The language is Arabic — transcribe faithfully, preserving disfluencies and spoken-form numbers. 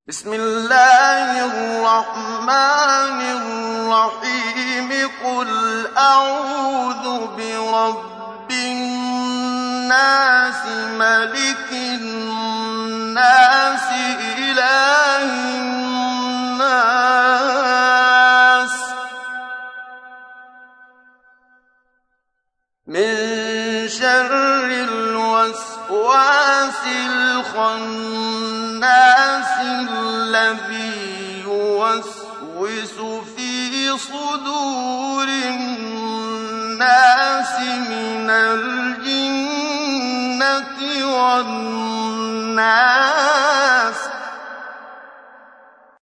بسم الله الرحمن الرحيم قل أعوذ برب الناس ملك الناس إله الناس من شر الوسواس الخناس الذي يوسوس في صدور الناس من الجنة والناس